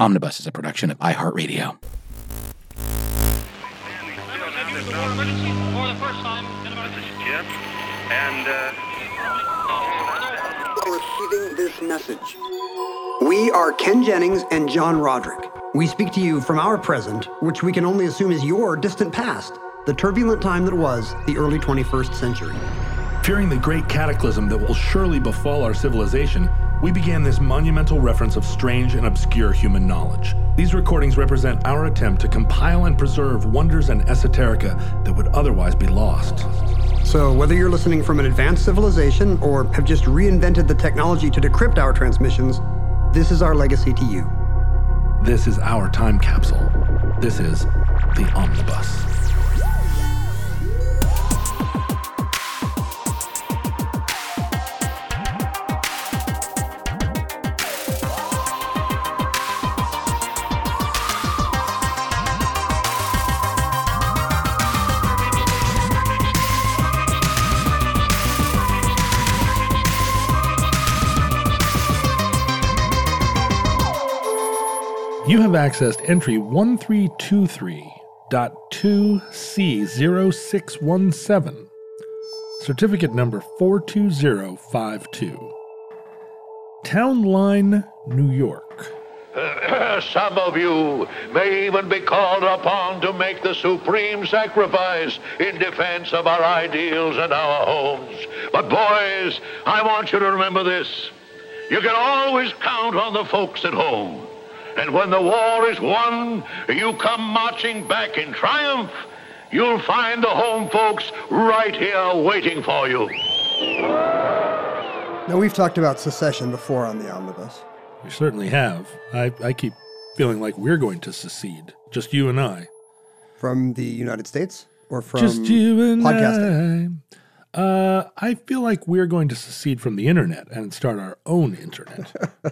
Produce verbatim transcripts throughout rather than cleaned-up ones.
Omnibus is a production of iHeartRadio. This is Jim, and uh... receiving this message. We are Ken Jennings and John Roderick. We speak to you from our present, which we can only assume is your distant past, the turbulent time that was the early twenty-first century. Fearing the great cataclysm that will surely befall our civilization, we began this monumental reference of strange and obscure human knowledge. These recordings represent our attempt to compile and preserve wonders and esoterica that would otherwise be lost. So whether you're listening from an advanced civilization or have just reinvented the technology to decrypt our transmissions, this is our legacy to you. This is our time capsule. This is the Omnibus. You have accessed entry one three two three dot two C zero six one seven, certificate number four two zero five two. Town Line, New York. Some of you may even be called upon to make the supreme sacrifice in defense of our ideals and our homes. But boys, I want you to remember this. You can always count on the folks at home. And when the war is won, you come marching back in triumph, you'll find the home folks right here waiting for you. Now, we've talked about secession before on the Omnibus. We certainly have. I, I keep feeling like we're going to secede, just you and I. From the United States? Or from just you and podcasting? I. Uh, I feel like we're going to secede from the internet and start our own internet.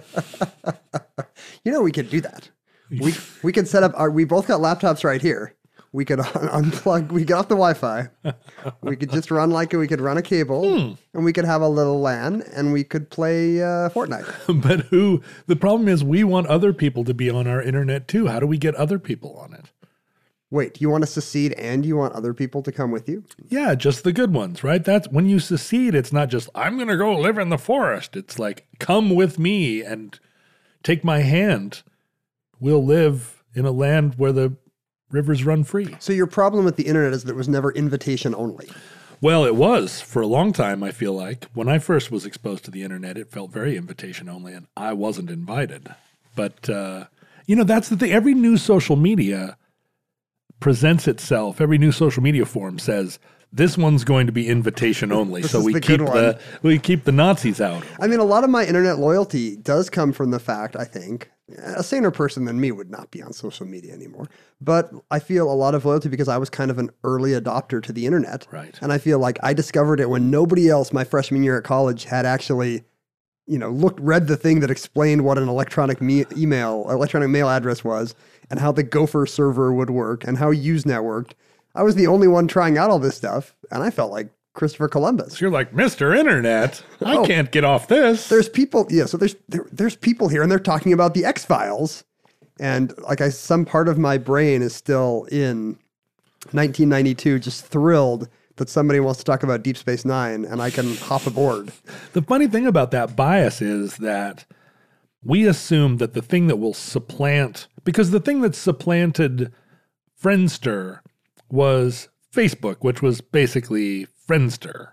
You know, we could do that. We we could set up our, we both got laptops right here. We could un- unplug, we get off the Wi-Fi. We could just run like, we could run a cable hmm. and we could have a little LAN and we could play uh, Fortnite. But who, the problem is we want other people to be on our internet too. How do we get other people on it? Wait, you want to secede and you want other people to come with you? Yeah, just the good ones, right? That's when you secede, it's not just, I'm going to go live in the forest. It's like, come with me and take my hand. We'll live in a land where the rivers run free. So your problem with the internet is that it was never invitation only. Well, it was for a long time, I feel like. When I first was exposed to the internet, it felt very invitation only, and I wasn't invited. But, uh, you know, that's the thing. Every new social media presents itself, every new social media forum says, this one's going to be invitation only. So we keep the we keep the Nazis out. I mean, a lot of my internet loyalty does come from the fact, I think, a saner person than me would not be on social media anymore. But I feel a lot of loyalty because I was kind of an early adopter to the internet. Right. And I feel like I discovered it when nobody else my freshman year at college had actually, you know, looked, read the thing that explained what an electronic me- email, electronic mail address was and how the Gopher server would work and how Usenet worked. I was the only one trying out all this stuff, and I felt like Christopher Columbus. So you're like, Mister Internet, I oh, can't get off this. There's people, yeah, so there's there, there's people here, and they're talking about the X-Files, and like I, some part of my brain is still in nineteen ninety-two, just thrilled that somebody wants to talk about Deep Space Nine, and I can hop aboard. The funny thing about that bias is that we assume that the thing that will supplant, because the thing that supplanted Friendster was Facebook, which was basically Friendster.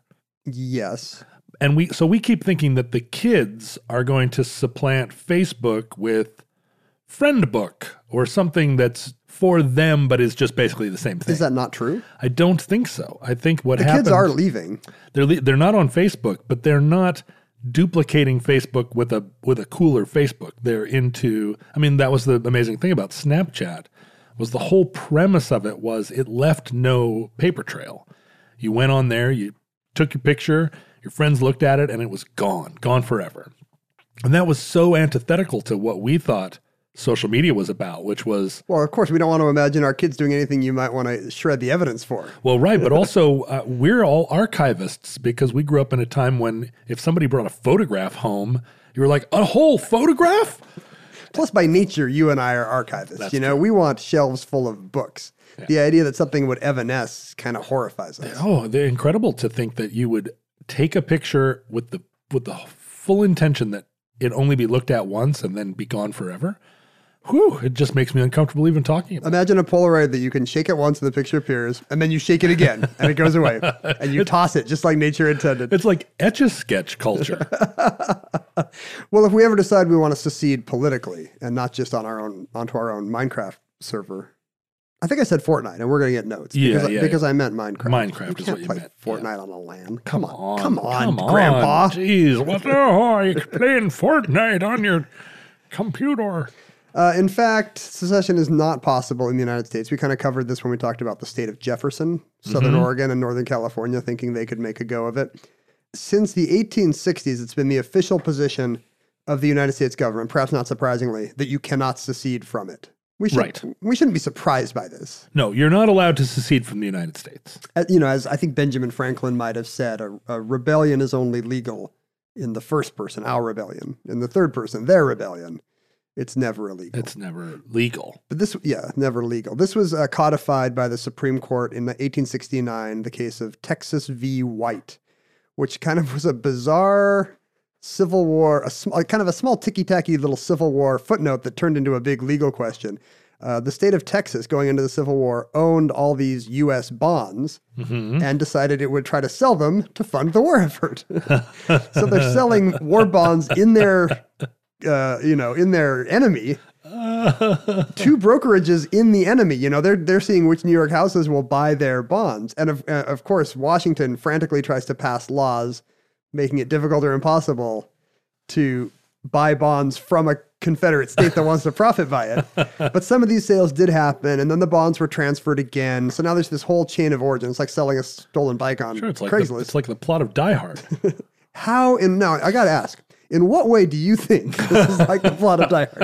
Yes. And we so we keep thinking that the kids are going to supplant Facebook with Friendbook or something that's for them but is just basically the same thing. Is that not true? I don't think so. I think what the happened... The kids are leaving. They're le- they're not on Facebook, but they're not duplicating Facebook with a with a cooler Facebook. They're into... I mean, that was the amazing thing about Snapchat. Was the whole premise of it was it left no paper trail. You went on there, you took your picture, your friends looked at it, and it was gone, gone forever. And that was so antithetical to what we thought social media was about, which was... Well, of course, we don't want to imagine our kids doing anything you might want to shred the evidence for. Well, right, but also uh, we're all archivists because we grew up in a time when if somebody brought a photograph home, you were like, a whole photograph? Plus, by nature, you and I are archivists. That's you know, true. we want shelves full of books. Yeah. The idea that something would evanesce kind of horrifies us. Oh, they're incredible to think that you would take a picture with the with the full intention that it only be looked at once and then be gone forever. Whew, it just makes me uncomfortable even talking about it. Imagine a Polaroid that you can shake it once and the picture appears, and then you shake it again and it goes away, and you toss it just like nature intended. It's like Etch-a-Sketch culture. Well, if we ever decide we want to secede politically and not just on our own onto our own Minecraft server, I think I said Fortnite, and we're going to get notes Yeah, because, yeah, because yeah. I meant Minecraft. Minecraft you is can't what you play meant, Fortnite yeah. on a LAN. Come Come on, on, come on, come on, Grandpa. Jeez, what the oh, you're playing Fortnite on your computer. Uh, in fact, secession is not possible in the United States. We kind of covered this when we talked about the state of Jefferson, Southern Mm-hmm. Oregon, and Northern California, thinking they could make a go of it. Since the eighteen sixties, it's been the official position of the United States government, perhaps not surprisingly, that you cannot secede from it. We should, Right. We shouldn't be surprised by this. No, you're not allowed to secede from the United States. Uh, you know, as I think Benjamin Franklin might have said, a, a rebellion is only legal in the first person, our rebellion. In the third person, their rebellion. It's never illegal. It's never legal. But this, yeah, never legal. This was uh, codified by the Supreme Court in eighteen sixty-nine, the case of Texas v. White, which kind of was a bizarre Civil War, a sm- kind of a small ticky-tacky little Civil War footnote that turned into a big legal question. Uh, the state of Texas, going into the Civil War, owned all these U S bonds Mm-hmm. and decided it would try to sell them to fund the war effort. So they're selling war bonds in their, uh, you know, in their enemy. Two brokerages in the enemy. You know, they're they're seeing which New York houses will buy their bonds, and of uh, of course, Washington frantically tries to pass laws making it difficult or impossible to buy bonds from a Confederate state that wants to profit by it. But some of these sales did happen, and then the bonds were transferred again. So now there's this whole chain of origin. It's like selling a stolen bike on Sure, it's like Craigslist. the, it's like the plot of Die Hard. How, and now I got to ask, in what way do you think this is like the plot of Die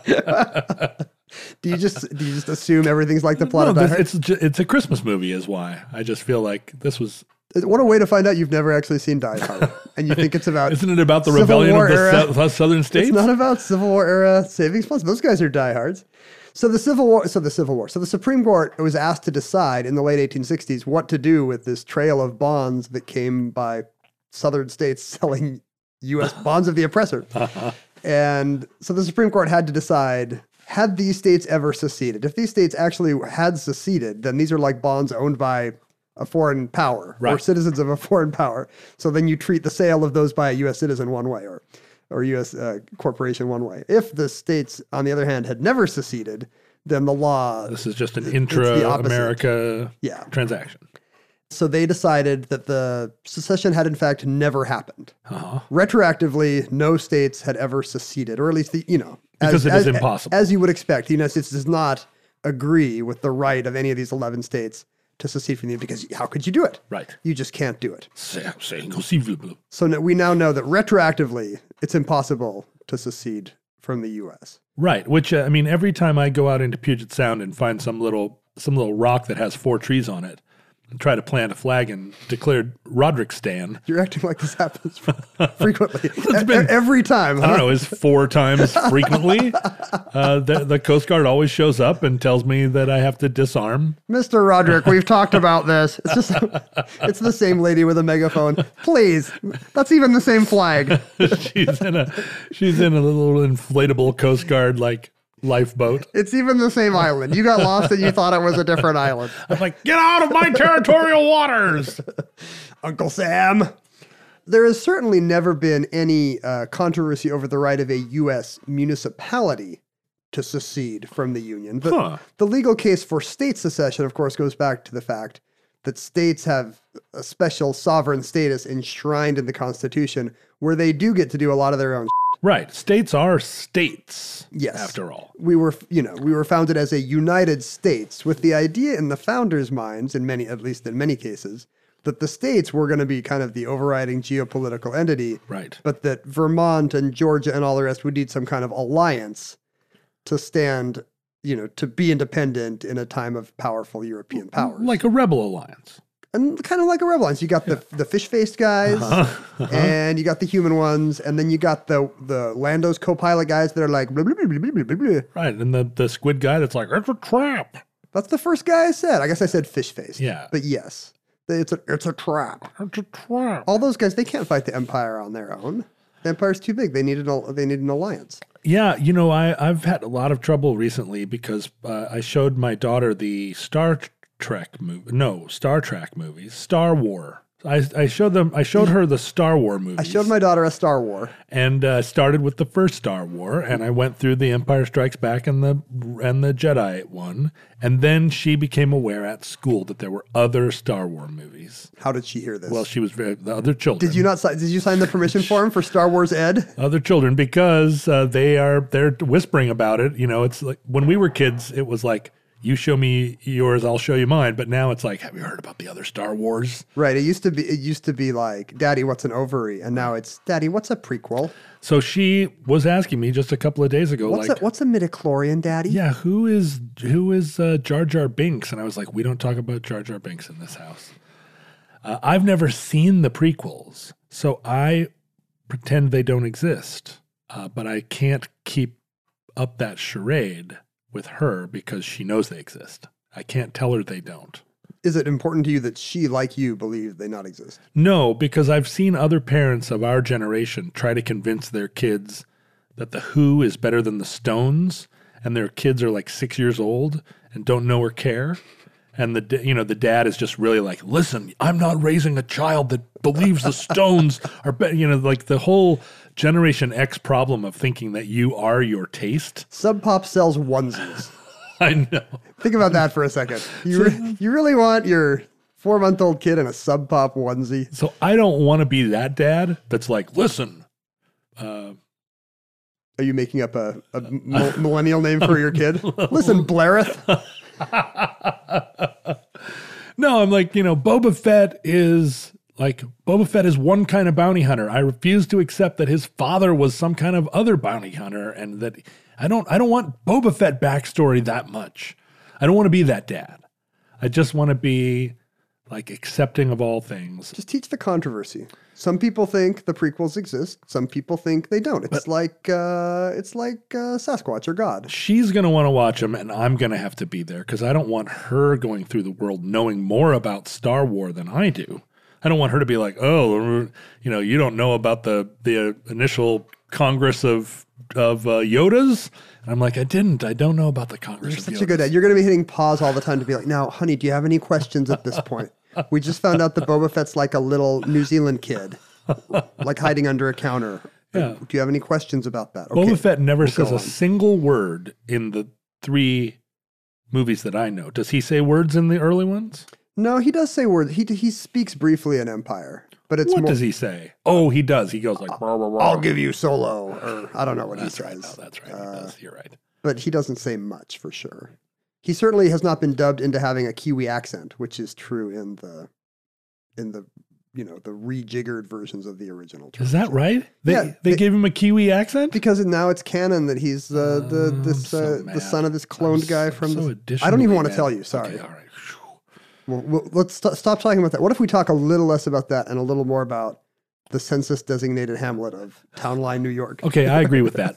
Hard? do you just do you just assume everything's like the plot No, of Die this, Hard? it's ju- it's a Christmas movie, is why I just feel like this was. What a way to find out you've never actually seen Die Hard, and you think it's about. Isn't it about the Civil rebellion War of the era. sou- southern states? It's not about Civil War era savings bonds. Those guys are diehards. So the Civil War, so the Civil War, so the Supreme Court was asked to decide in the late eighteen sixties what to do with this trail of bonds that came by southern states selling U S bonds of the oppressor. And so the Supreme Court had to decide, had these states ever seceded? If these states actually had seceded, then these are like bonds owned by a foreign power or Right. citizens of a foreign power. So then you treat the sale of those by a U S citizen one way or or U S uh, corporation one way. If the states, on the other hand, had never seceded, then the law. This is just an It's the intra-America Yeah. transaction. So they decided that the secession had in fact never happened. Uh-huh. Retroactively, no states had ever seceded, or at least the, you know, Because it is impossible. As you would expect, the United States does not agree with the right of any of these eleven states to secede from the Union, because how could you do it? Right. You just can't do it. C'est c'est inconceivable. So no- we now know that retroactively, it's impossible to secede from the U S. Right. Which uh, I mean, every time I go out into Puget Sound and find some little some little rock that has four trees on it, and try to plant a flag and declare Roderickstan. You're acting like this happens frequently. been- E- Every time. I don't huh? know, is four times frequently. Uh, the, the Coast Guard always shows up and tells me that I have to disarm. Mister Roderick, we've talked about this. It's just, it's the same lady with a megaphone. Please, that's even the same flag. she's in a she's in a little inflatable Coast Guard like lifeboat. It's even the same island. You got lost and you thought it was a different island. I'm like, get out of my territorial waters. Uncle Sam. There has certainly never been any uh, controversy over the right of a U S municipality to secede from the Union. The, Huh. the legal case for state secession, of course, goes back to the fact that states have a special sovereign status enshrined in the Constitution where they do get to do a lot of their own. Right. States are states. Yes. After all. We were, you know, we were founded as a United States with the idea in the founders' minds, in many, at least in many cases, that the states were going to be kind of the overriding geopolitical entity. Right. But that Vermont and Georgia and all the rest would need some kind of alliance to stand, you know, to be independent in a time of powerful European powers. Like a rebel alliance. And kind of like a Rebel Alliance, you got the the fish-faced guys, Uh-huh. Uh-huh. and you got the human ones, and then you got the the Lando's co-pilot guys that are like, blah, blah, blah, blah, blah, blah, blah. Right. And the, the squid guy that's like, it's a trap. That's the first guy I said. I guess I said fish-faced. Yeah. But yes, it's a it's a trap. It's a trap. All those guys, they can't fight the Empire on their own. The Empire's too big. They need an they need an alliance. Yeah, you know, I, I've had a lot of trouble recently because uh, I showed my daughter the Star Trek movie. No, Star Trek movies. Star War. I, I showed them. I showed her the Star War movies. I showed my daughter a Star War, and uh, started with the first Star War, and I went through the Empire Strikes Back and the and the Jedi one, and then she became aware at school that there were other Star War movies. How did she hear this? Well, she was very the other children. Did you not? si- Did you sign the permission form for Star Wars Ed? Other children, because uh, they are they're whispering about it. You know, it's like when we were kids, it was like, you show me yours, I'll show you mine. But now it's like, have you heard about the other Star Wars? Right. It used to be. It used to be like, Daddy, what's an ovary? And now it's, Daddy, what's a prequel? So she was asking me just a couple of days ago, What's like, a, what's a midichlorian, Daddy? yeah, who is who is uh, Jar Jar Binks? And I was like, we don't talk about Jar Jar Binks in this house. Uh, I've never seen the prequels, so I pretend they don't exist. Uh, but I can't keep up that charade with her because she knows they exist. I can't tell her they don't. Is it important to you that she, like you, believes they not exist? No, because I've seen other parents of our generation try to convince their kids that the Who is better than the Stones, and their kids are like six years old and don't know or care. And the da- you know the dad is just really like, listen, I'm not raising a child that believes the Stones are better. You know, like the whole Generation X problem of thinking that you are your taste. Sub Pop sells onesies. I know. Think about that for a second. You re- you really want your four month old kid in a Sub Pop onesie? So I don't want to be that dad that's like, listen. Uh, Are you making up a, a m- millennial name for your kid? Listen, Blareth. No, I'm like, you know, Boba Fett is like, Boba Fett is one kind of bounty hunter. I refuse to accept that his father was some kind of other bounty hunter, and that I don't, I don't want Boba Fett backstory that much. I don't want to be that dad. I just want to be like accepting of all things. Just teach the controversy. Some people think the prequels exist. Some people think they don't. It's But- like uh, it's like uh, Sasquatch or God. She's going to want to watch them, and I'm going to have to be there because I don't want her going through the world knowing more about Star Wars than I do. I don't want her to be like, oh, you know, you don't know about the the initial Congress of of uh, Yodas. And I'm like, I didn't. I don't know about the Congress You're of such Yodas. a good dad. You're going to be hitting pause all the time to be like, now, honey, do you have any questions at this point? We just found out that Boba Fett's like a little New Zealand kid, like hiding under a counter. Yeah. Do you have any questions about that? Okay. Boba Fett never We'll says go a on. single word in the three movies that I know. Does he say words in the early ones? No, he does say words. He he speaks briefly in Empire, but it's What more. does he say? Oh, he does. He goes like, I'll give you Solo, or I don't know what that's he right. says. No, that's right. He Uh, does. You're right. But he doesn't say much for sure. He certainly has not been dubbed into having a Kiwi accent, which is true in the in the you know the rejiggered versions of the original. Is that right? They Yeah, they, they- gave him a Kiwi accent? Because now it's canon that he's uh, the Oh, this I'm so uh, the mad. son of this I'm cloned so- guy I'm from. so this, I don't even additionally want to mad. tell you. Sorry. Okay, all right. Well, well, let's st- stop talking about that. What if we talk a little less about that and a little more about the census-designated hamlet of Town Line, New York? Okay, I agree with that.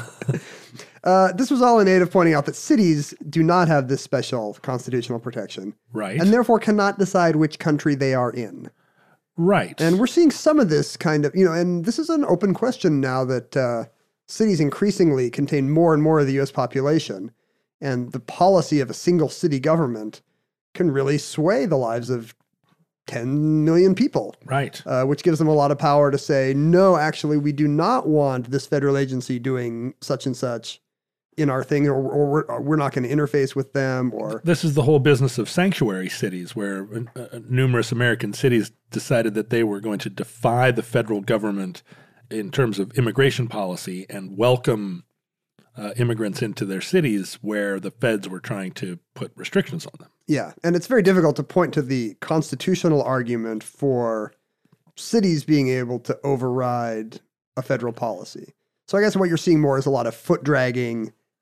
Uh, this was all a native pointing out that cities do not have this special constitutional protection, Right. and therefore cannot decide which country they are in. right. And we're seeing some of this kind of, you know, and this is an open question now that uh, cities increasingly contain more and more of the U S population, and the policy of a single city government can really sway the lives of ten million people, right. uh, which gives them a lot of power to say, no, actually, we do not want this federal agency doing such and such in our thing, or, or we're, or we're not going to interface with them, or This is the whole business of sanctuary cities, where uh, uh, numerous American cities decided that they were going to defy the federal government in terms of immigration policy and welcome uh, immigrants into their cities where the feds were trying to put restrictions on them. yeah. And it's very difficult to point to the constitutional argument for cities being able to override a federal policy. So I guess what you're seeing more is a lot of foot dragging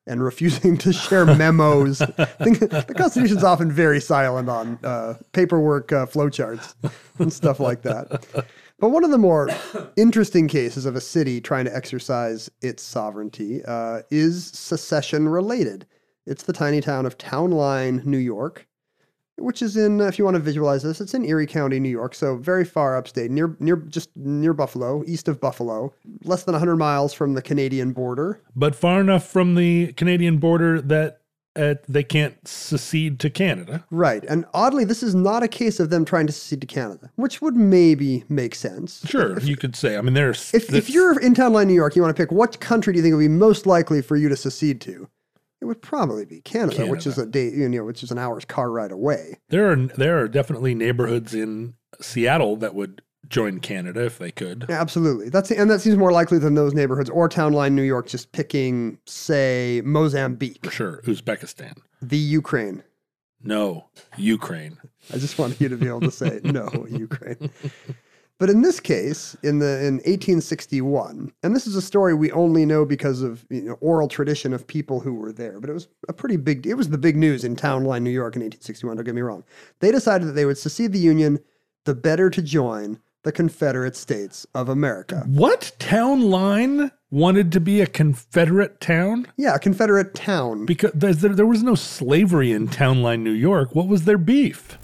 and refusing to share memos. The Constitution's often very silent on uh, paperwork uh, flowcharts and stuff like that. But one of the more interesting cases of a city trying to exercise its sovereignty uh, is secession-related. It's the tiny town of Town Line, New York, which is in, if you want to visualize this, it's in Erie County, New York, so very far upstate, near, near, just near Buffalo, east of Buffalo, less than one hundred miles from the Canadian border. But far enough from the Canadian border that uh, they can't secede to Canada. Right, and oddly, this is not a case of them trying to secede to Canada, which would maybe make sense. Sure, if, you could say. I mean, there's... If, if you're in Town Line, New York, you want to pick what country do you think would be most likely for you to secede to? It would probably be Canada, Canada, which is a day, you know, which is an hour's car ride away. There are there are definitely neighborhoods in Seattle that would join Canada if they could. Yeah, absolutely. That's and that seems more likely than those neighborhoods or Town Line, New York, just picking, say, Mozambique. For sure, Uzbekistan. The Ukraine. No, Ukraine. I just wanted you to be able to say no, Ukraine. But in this case, in the in eighteen sixty-one, and this is a story we only know because of you know, oral tradition of people who were there, but it was a pretty big, it was the big news in Town Line, New York in eighteen sixty-one, don't get me wrong. They decided that they would secede the Union, the better to join the Confederate States of America. What? Town Line wanted to be a Confederate town? Yeah, a Confederate town. Because there, there was no slavery in Town Line, New York. What was their beef?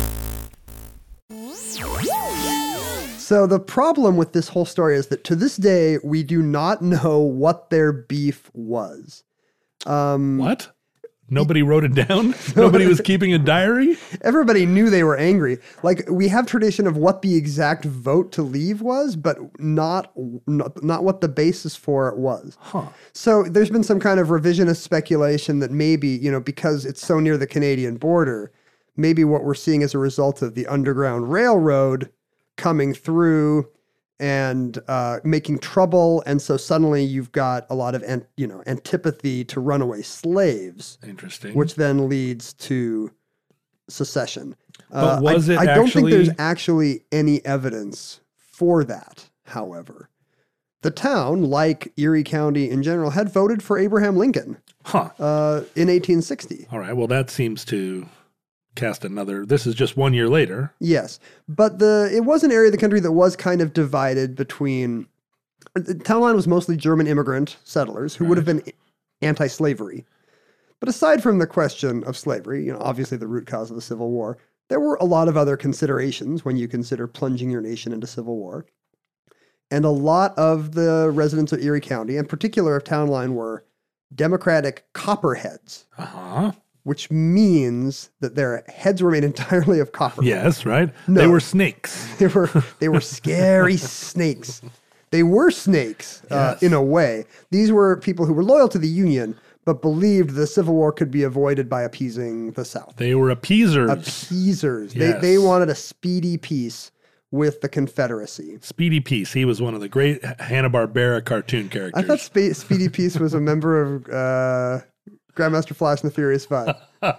So the problem with this whole story is that to this day, we do not know what their beef was. Um, what? Nobody wrote it down? Nobody was keeping a diary? Everybody knew they were angry. Like, we have tradition of what the exact vote to leave was, but not not, not what the basis for it was. Huh. So there's been some kind of revisionist speculation that maybe, you know, because it's so near the Canadian border, maybe what we're seeing as a result of the Underground Railroad coming through and uh, making trouble, and so suddenly you've got a lot of an, you know antipathy to runaway slaves. Interesting. Which then leads to secession. But was I, it I don't actually... think there's actually any evidence for that. However, the town, like Erie County in general, had voted for Abraham Lincoln. Huh. Uh, in eighteen sixty. All right. Well, that seems to cast another. This is just one year later. Yes, but the it was an area of the country that was kind of divided between. The Town Line was mostly German immigrant settlers who right. would have been anti-slavery. But aside from the question of slavery, you know, obviously the root cause of the Civil War, there were a lot of other considerations when you consider plunging your nation into civil war. And a lot of the residents of Erie County, in particular of Town Line, were Democratic copperheads. Uh-huh. Which means that their heads were made entirely of copper. Yes, right? No. They were snakes. They were they were scary snakes. They were snakes uh, yes. in a way. These were people who were loyal to the Union, but believed the Civil War could be avoided by appeasing the South. They were appeasers. Appeasers. Yes. They, they wanted a speedy peace with the Confederacy. Speedy Peace. He was one of the great Hanna-Barbera cartoon characters. I thought Sp- Speedy Peace was a member of... Uh, Grandmaster Flash and the Furious Five.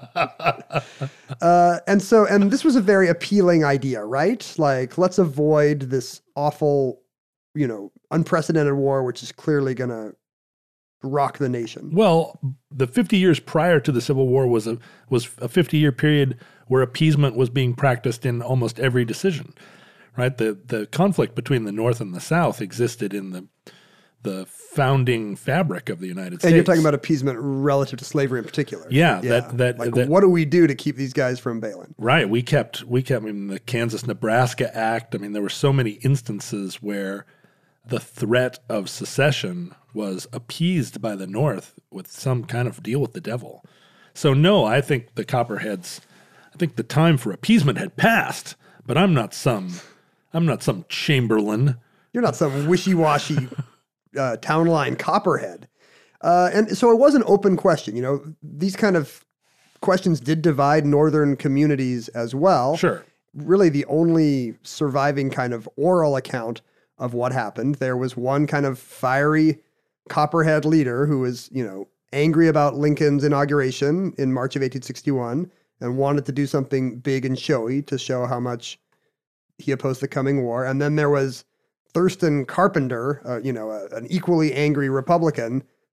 uh, and so, and this was a very appealing idea, right? Like, let's avoid this awful, you know, unprecedented war, which is clearly going to rock the nation. Well, the fifty years prior to the Civil War was a was a fifty-year period where appeasement was being practiced in almost every decision, right? The the conflict between the North and the South existed in the the founding fabric of the United States. And you're talking about appeasement relative to slavery in particular. Yeah, yeah. that that like that, what do we do to keep these guys from bailing? Right. We kept we kept I mean the Kansas-Nebraska Act. I mean, there were so many instances where the threat of secession was appeased by the North with some kind of deal with the devil. So no, I think the Copperheads, I think the time for appeasement had passed, but I'm not some I'm not some Chamberlain. You're not some wishy-washy Uh, Town Line Copperhead. Uh, and so it was an open question. You know, these kind of questions did divide northern communities as well. Sure. Really the only surviving kind of oral account of what happened. There was one kind of fiery Copperhead leader who was, you know, angry about Lincoln's inauguration in March of eighteen sixty-one and wanted to do something big and showy to show how much he opposed the coming war. And then there was Thurston Carpenter, uh, you know, a, an equally angry Republican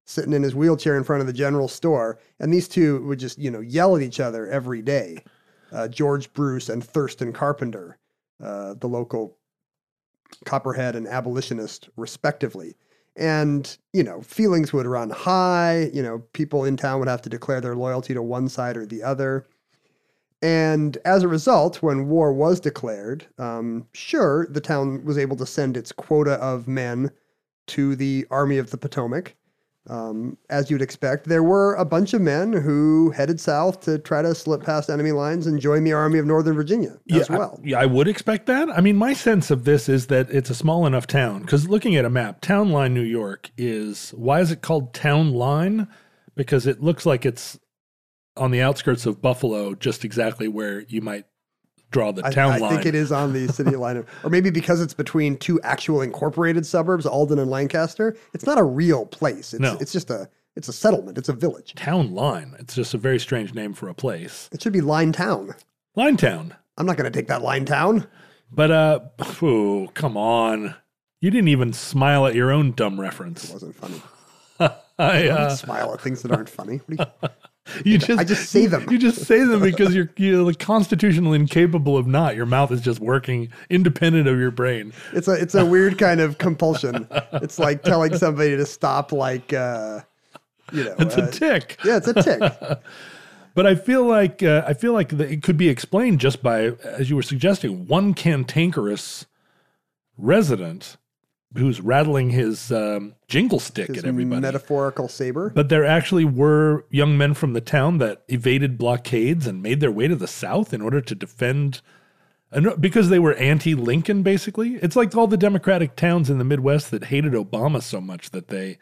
sitting in his wheelchair in front of the general store. And these two would just, you know, yell at each other every day. Uh, George Bruce and Thurston Carpenter, uh, the local Copperhead and abolitionist, respectively. And, you know, feelings would run high. You know, people in town would have to declare their loyalty to one side or the other. And as a result, when war was declared, um, sure, the town was able to send its quota of men to the Army of the Potomac. Um, as you'd expect, there were a bunch of men who headed south to try to slip past enemy lines and join the Army of Northern Virginia as yeah, well. I, yeah, I would expect that. I mean, my sense of this is that it's a small enough town, because looking at a map, Town Line, New York is, why is it called Town Line? Because it looks like it's on the outskirts of Buffalo, just exactly where you might draw the town I, I line. think it is on the city line. Or maybe because it's between two actual incorporated suburbs, Alden and Lancaster, it's not a real place. It's, No. it's just a it's a settlement. It's a village. Town Line. It's just a very strange name for a place. It should be Line Town. Line Town. I'm not going to take that Line Town. But, uh, oh, come on. You didn't even smile at your own dumb It reference. wasn't funny. I, I don't uh, smile at things that aren't funny. What do you, you just, I just say them. You just say them because you're, you're like constitutionally incapable of not. Your mouth is just working independent of your brain. It's a it's a weird kind of compulsion. It's like telling somebody to stop, like uh, you know. It's uh, a tick. Yeah, it's a tick. But I feel like uh, I feel like the, it could be explained just by, as you were suggesting, one cantankerous resident who's rattling his um, jingle stick His at everybody. metaphorical saber. But there actually were young men from the town that evaded blockades and made their way to the South in order to defend, and because they were anti-Lincoln, basically. It's like all the Democratic towns in the Midwest that hated Obama so much that they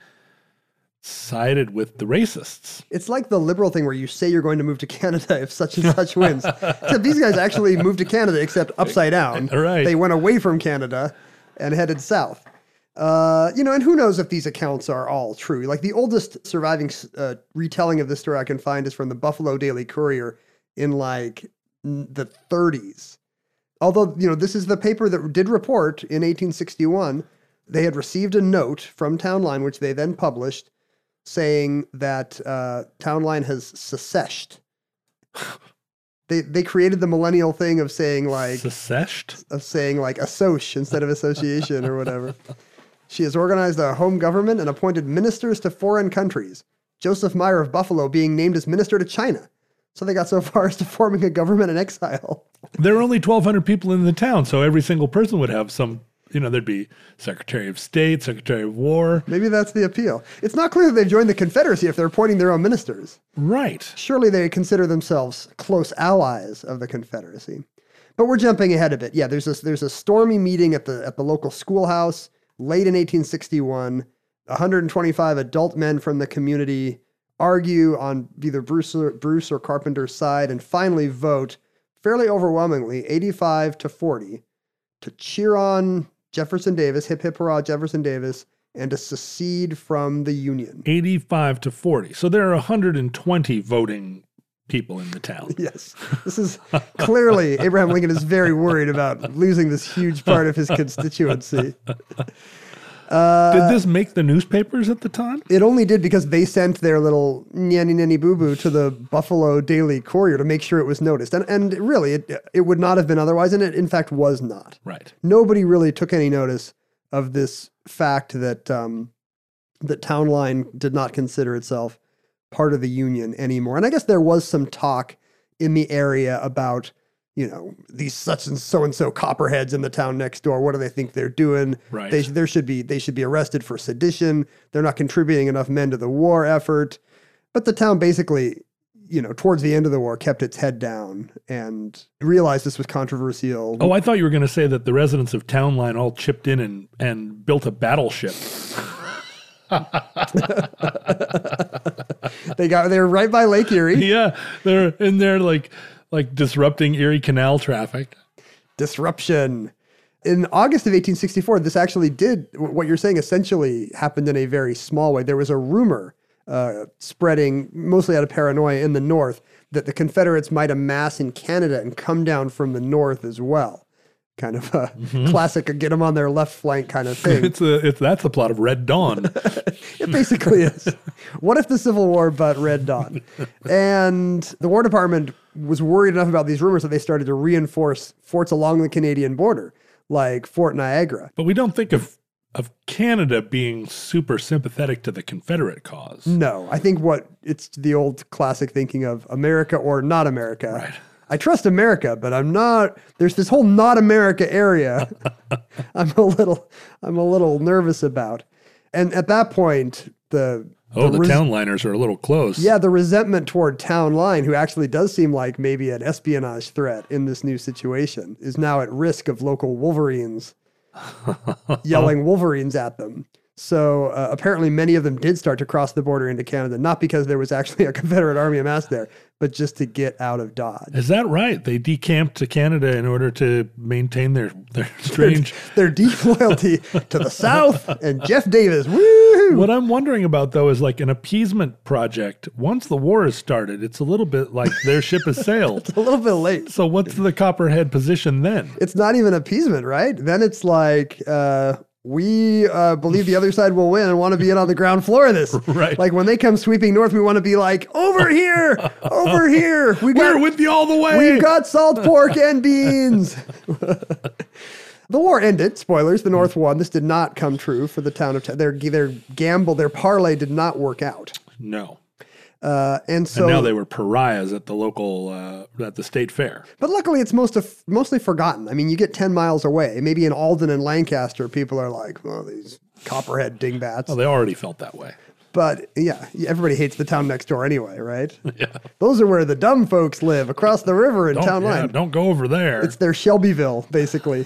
sided with the racists. It's like the liberal thing where you say you're going to move to Canada if such and such wins. Except these guys actually moved to Canada, except upside down. Right. They went away from Canada and headed south. Uh, you know, and who knows if these accounts are all true. Like the oldest surviving uh, retelling of this story I can find is from the Buffalo Daily Courier in like n- the thirties. Although, you know, this is the paper that did report in eighteen sixty-one. They had received a note from Town Line, which they then published, saying that uh, Town Line has seceshed. They they created the millennial thing of saying like Seceshed? of saying like associ instead of association or whatever. She has organized a home government and appointed ministers to foreign countries. Joseph Meyer of Buffalo being named as minister to China. So they got so far as to forming a government in exile. There are only twelve hundred people in the town, so every single person would have some, you know, there'd be Secretary of State, Secretary of War. Maybe that's the appeal. It's not clear that they've joined the Confederacy if they're appointing their own ministers. Right. Surely they consider themselves close allies of the Confederacy. But we're jumping ahead a bit. Yeah, there's this there's a stormy meeting at the at the local schoolhouse late in eighteen sixty-one. one hundred twenty-five adult men from the community argue on either Bruce or, Bruce or Carpenter's side and finally vote fairly overwhelmingly, eighty-five to forty, to cheer on Jefferson Davis, hip hip hurrah Jefferson Davis, and to secede from the Union. eighty-five to forty. So there are one hundred twenty voting people in the town. Yes. This is clearly, Abraham Lincoln is very worried about losing this huge part of his constituency. Uh, Did this make the newspapers at the time? It only did because they sent their little nanny nanny boo boo to the Buffalo Daily Courier to make sure it was noticed. And and really, it it would not have been otherwise, and it in fact was not. Right. Nobody really took any notice of this fact that um, that Town Line did not consider itself part of the Union anymore. And I guess there was some talk in the area about, you know, these such and so and so copperheads in the town next door. What do they think they're doing? Right. They there should be they should be arrested for sedition. They're not contributing enough men to the war effort. But the town basically, you know, towards the end of the war, kept its head down and realized this was controversial. Oh, I thought you were going to say that the residents of Town Line all chipped in and, and built a battleship. They got they were right by Lake Erie. Yeah, they're in there like like disrupting Erie Canal traffic. Disruption. In August of eighteen sixty-four, this actually did, what you're saying essentially happened in a very small way. There was a rumor uh, spreading, mostly out of paranoia in the North, that the Confederates might amass in Canada and come down from the North as well. kind of a Mm-hmm. classic get them on their left flank kind of thing. It's a, it's that's the plot of Red Dawn. It basically is. What if the Civil War but Red Dawn? And the War Department was worried enough about these rumors that they started to reinforce forts along the Canadian border, like Fort Niagara. But we don't think of of Canada being super sympathetic to the Confederate cause. No, I think what it's the old classic thinking of America or not America. Right. I trust America, but I'm not. There's this whole not America area. I'm a little. I'm a little nervous about. And at that point, the Oh, the res- town liners are a little close. yeah, the resentment toward Town Line, who actually does seem like maybe an espionage threat in this new situation, is now at risk of local Wolverines yelling Wolverines at them. So uh, apparently many of them did start to cross the border into Canada, not because there was actually a Confederate army amassed there, but just to get out of Dodge. Is that right? They decamped to Canada in order to maintain their, their strange... Their deep loyalty to the South and Jeff Davis. Woo! What I'm wondering about, though, is like an appeasement project. Once the war is started, it's a little bit like their ship has sailed. A little bit late. So what's the Copperhead position then? It's not even appeasement, right? Then it's like, uh, we uh, believe the other side will win and want to be in on the ground floor of this. Right. Like when they come sweeping north, we want to be like, over here, over here. We got, We're with you all the way! we've got salt pork and beans. The war ended. Spoilers. The North won. This did not come true for the town of, their, their gamble, their parlay did not work out. No. Uh, and so, And now they were pariahs at the local, uh, at the state fair. but luckily it's most of, mostly forgotten. I mean, you get ten miles away, maybe in Alden and Lancaster, people are like, well, these Copperhead dingbats. Oh, they already felt that way. But yeah, everybody hates the town next door anyway, right? Yeah. Those are where the dumb folks live, across the river in Don't, Town yeah, Line. don't go over there. It's their Shelbyville, basically.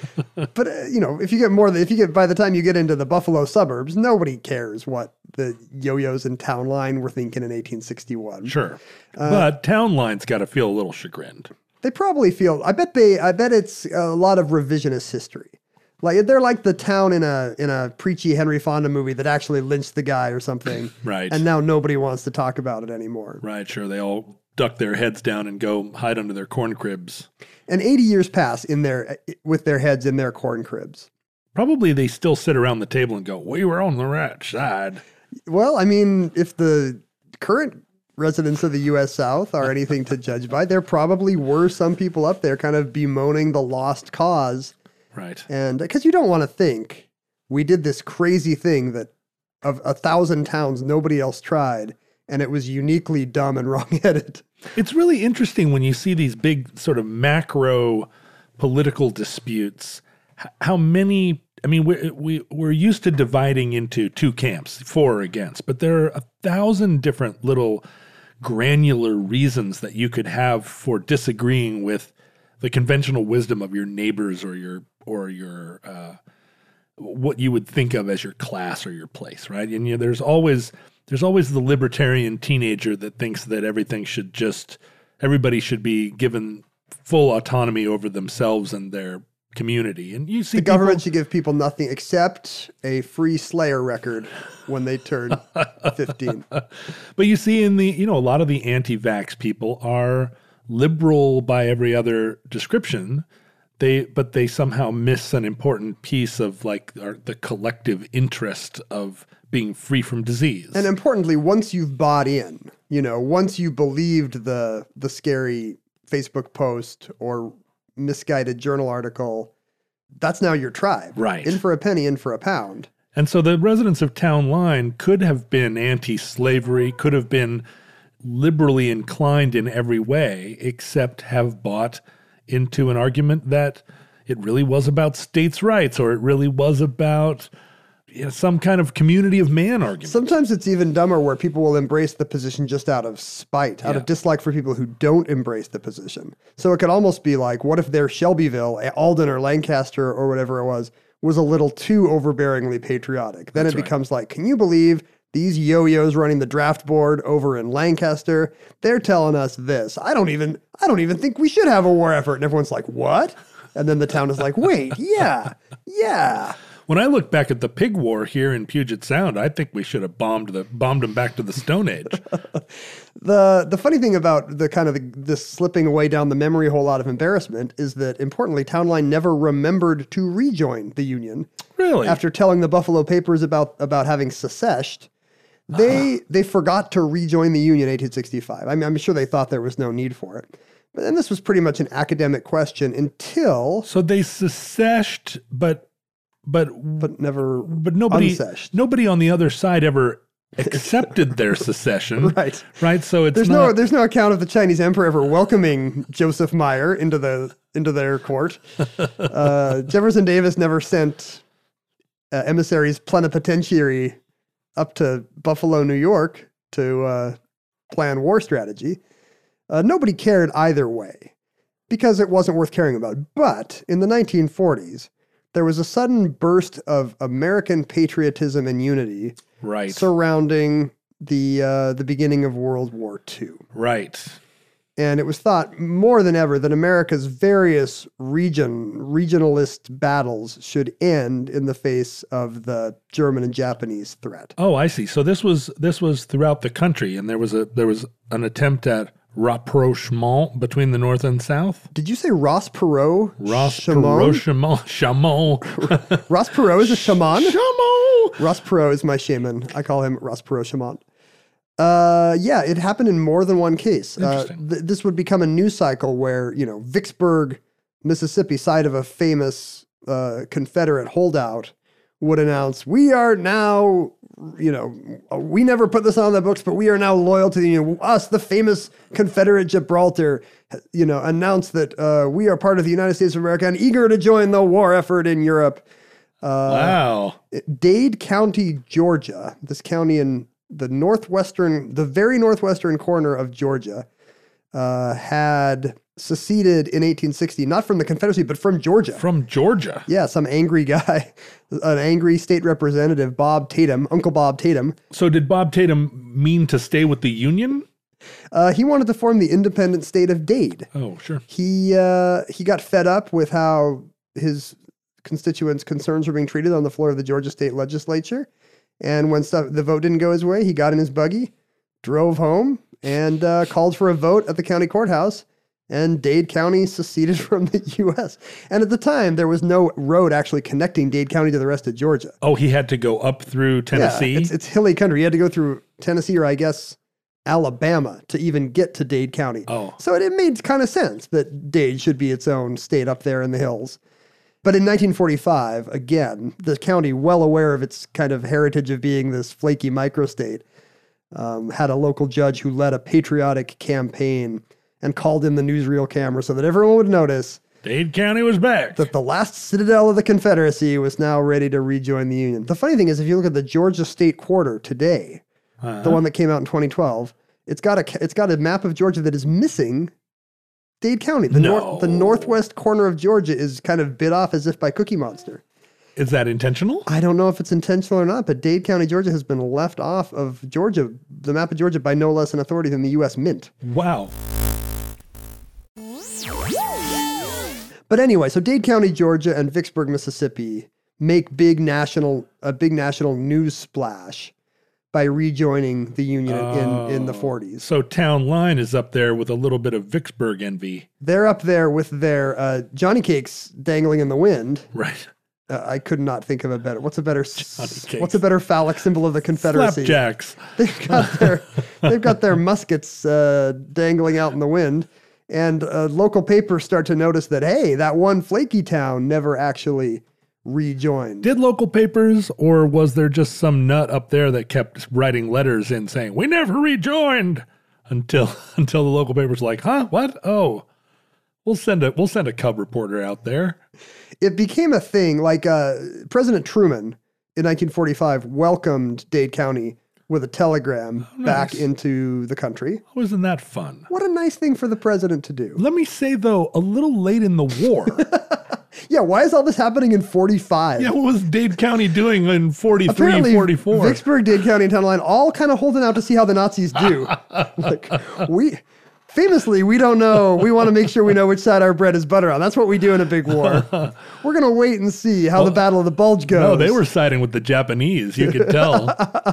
But uh, you know, if you get more, than, if you get by the time you get into the Buffalo suburbs, nobody cares what the yo-yos in Town Line were thinking in eighteen sixty-one. Sure. Uh, but Town Line's got to feel a little chagrined. They probably feel. I bet they. I bet it's a lot of revisionist history. Like they're like the town in a in a preachy Henry Fonda movie that actually lynched the guy or something. Right. And now nobody wants to talk about it anymore. Right, sure. They all duck their heads down and go hide under their corn cribs. And eighty years pass in their with their heads in their corn cribs. Probably they still sit around the table and go, we were on the right side. Well, I mean, if the current residents of the U S South are anything to judge by, there probably were some people up there kind of bemoaning the lost cause. Right. And because you don't want to think we did this crazy thing that of a thousand towns nobody else tried, and it was uniquely dumb and wrong-headed. It's really interesting when you see these big sort of macro political disputes, h- how many, I mean, we, we, we're used to dividing into two camps, for or against, but there are a thousand different little granular reasons that you could have for disagreeing with the conventional wisdom of your neighbors or your, or your, uh, what you would think of as your class or your place, right? And you know, there's always there's always the libertarian teenager that thinks that everything should just everybody should be given full autonomy over themselves and their community. And you see The government people, should give people nothing except a free Slayer record when they turn fifteen. but you see in the you know a lot of the anti-vax people are liberal by every other description. They, but they somehow miss an important piece of like our, the collective interest of being free from disease. And importantly, once you've bought in, you know, once you believed the the scary Facebook post or misguided journal article, that's now your tribe. Right. In for a penny, in for a pound. And so the residents of Town Line could have been anti-slavery, could have been liberally inclined in every way, except have bought into an argument that it really was about states' rights, or it really was about you know, some kind of community of man argument. Sometimes it's even dumber where people will embrace the position just out of spite, out Yeah. of dislike for people who don't embrace the position. So it could almost be like, what if their Shelbyville, Alden or Lancaster or whatever it was, was a little too overbearingly patriotic? Then That's it right. becomes like, can you believe these yo-yos running the draft board over in Lancaster, they're telling us this. I don't even I don't even think we should have a war effort. And everyone's like, what? And then the town is like, wait, yeah, yeah. When I look back at the pig war here in Puget Sound, I think we should have bombed the bombed them back to the Stone Age. The the funny thing about the kind of the, this slipping away down the memory hole out of embarrassment is that, importantly, Town Line never remembered to rejoin the Union. Really? After telling the Buffalo papers about, about having seceshed, they uh-huh. they forgot to rejoin the Union in eighteen sixty-five. I mean, I'm sure they thought there was no need for it. But then this was pretty much an academic question until... So they seceshed, but... But but never but nobody unseshed. Nobody on the other side ever accepted their secession. Right. Right. So it's there's not, no there's no account of the Chinese emperor ever welcoming Joseph Meyer into the into their court. Uh, Jefferson Davis never sent uh, emissaries plenipotentiary up to Buffalo, New York to uh, plan war strategy. Uh, nobody cared either way because it wasn't worth caring about. But in the nineteen forties, there was a sudden burst of American patriotism and unity right. surrounding the uh, the beginning of World War Two. Right. And it was thought more than ever that America's various region regionalist battles should end in the face of the German and Japanese threat. Oh, I see. So this was this was throughout the country, and there was a there was an attempt at rapprochement between the North and South. Did you say Ross Perot? Ross Perot, Chamon, Chamon. Ross Perot is a shaman? Chamon. Ross Perot is my shaman. I call him Ross Perot shaman. Uh, yeah, it happened in more than one case. Uh, th- this would become a news cycle where, you know, Vicksburg, Mississippi, site of a famous uh, Confederate holdout, would announce, we are now, you know, we never put this on the books, but we are now loyal to the Union. Us, the famous Confederate Gibraltar, you know, announced that uh, we are part of the United States of America and eager to join the war effort in Europe. Uh, wow. Dade County, Georgia, this county in the northwestern, the very northwestern corner of Georgia, uh, had seceded in eighteen sixty, not from the Confederacy, but from Georgia. From Georgia? Yeah, some angry guy, an angry state representative, Bob Tatum, Uncle Bob Tatum. So did Bob Tatum mean to stay with the Union? Uh, he wanted to form the independent state of Dade. Oh, sure. He uh, he got fed up with how his constituents' concerns were being treated on the floor of the Georgia State Legislature. And when stuff, the vote didn't go his way, he got in his buggy, drove home, and uh, called for a vote at the county courthouse. And Dade County seceded from the U S. And at the time, there was no road actually connecting Dade County to the rest of Georgia. Oh, he had to go up through Tennessee? Yeah, it's, it's hilly country. He had to go through Tennessee or, I guess, Alabama to even get to Dade County. Oh. So it, it made kind of sense that Dade should be its own state up there in the hills. But in nineteen forty-five, again, the county, well aware of its kind of heritage of being this flaky microstate, um, had a local judge who led a patriotic campaign and called in the newsreel camera so that everyone would notice Dade County was back. That the last citadel of the Confederacy was now ready to rejoin the Union. The funny thing is, if you look at the Georgia State Quarter today, uh-huh. the one that came out in twenty twelve, it's got a it's got a map of Georgia that is missing Dade County. The, no. nor- the northwest corner of Georgia is kind of bit off as if by Cookie Monster. Is that intentional? I don't know if it's intentional or not, but Dade County, Georgia has been left off of Georgia, the map of Georgia, by no less an authority than the U S Mint. Wow. But anyway, so Dade County, Georgia, and Vicksburg, Mississippi make big national a big national news splash by rejoining the Union oh, in, in the forties. So Town Line is up there with a little bit of Vicksburg envy. They're up there with their uh, Johnny Cakes dangling in the wind. Right. Uh, I could not think of a better. What's a better? What's a better phallic symbol of the Confederacy? Flapjacks. They've got their they've got their muskets uh, dangling out in the wind, and uh, local papers start to notice that hey, that one flaky town never actually rejoined. Did local papers, or was there just some nut up there that kept writing letters in saying we never rejoined until until the local papers were like, huh, what? Oh, we'll send a we'll send a cub reporter out there. It became a thing. Like uh, President Truman in nineteen forty-five welcomed Dade County with a telegram oh, nice. back into the country. Wasn't that fun? What a nice thing for the president to do. Let me say though, a little late in the war. Yeah, why is all this happening in forty-five? Yeah, what was Dade County doing in forty-three, Apparently, forty-four? Vicksburg, Dade County, and Town Line all kind of holding out to see how the Nazis do. Like, we, Famously, we don't know. We want to make sure we know which side our bread is butter on. That's what we do in a big war. We're going to wait and see how well, the Battle of the Bulge goes. No, they were siding with the Japanese. You could tell.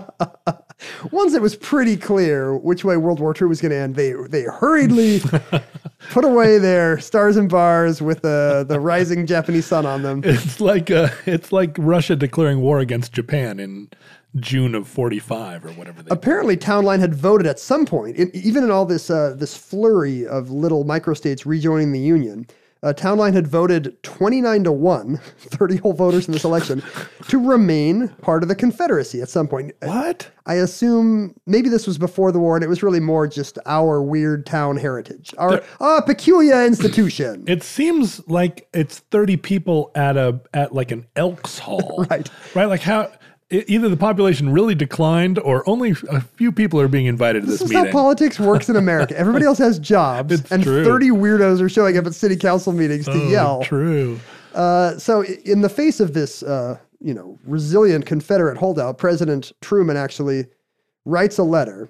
Once it was pretty clear which way World War Two was going to end, they they hurriedly put away their stars and bars with the, the rising Japanese sun on them. It's like uh, it's like Russia declaring war against Japan in June of forty-five or whatever. They Apparently, Townline had voted at some point, in, even in all this uh, this flurry of little microstates rejoining the Union. Uh, Townline had voted twenty-nine to one, thirty whole voters in this election, to remain part of the Confederacy at some point. What? I assume maybe this was before the war, and it was really more just our weird town heritage, our uh, peculiar institution. It seems like it's thirty people at a at like an Elks Hall, right? Right, like how. Either the population really declined or only a few people are being invited to this, this is meeting. How politics works in America. Everybody else has jobs, It's and true. thirty weirdos are showing up at city council meetings to oh, yell. True. Uh, so in the face of this, uh, you know, resilient Confederate holdout, President Truman actually writes a letter